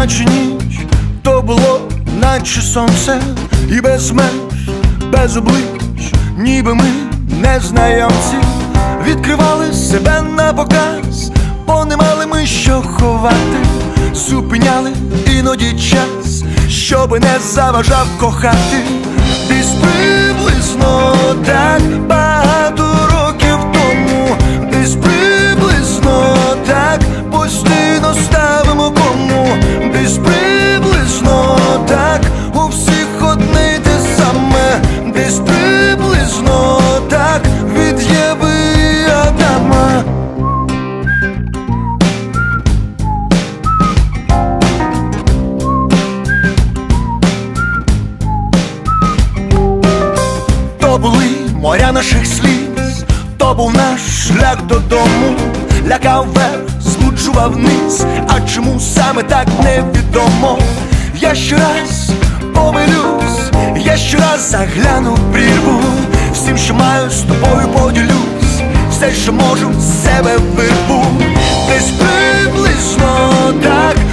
наче ніч, то було, наче сонце, і без меж, без облич, ніби ми незнайомці. Відкривали себе на показ, бо не мали ми що ховати. Зупиняли іноді час, щоби не заважав кохати. Десь приблизно так багато років тому, десь приблизно так постійно ставимо кому. Десь приблизно так у всіх одне й те саме. Десь приблизно так від Єви і Адама. То були моря наших сліз, то був наш шлях додому. Лякав вверх, збуджував вниз, а чому саме так невідомо. Я щораз помилюсь, я щораз загляну в прірву. Всім, що маю, з тобою поділюсь, все, що можу, з себе вирву. Десь приблизно так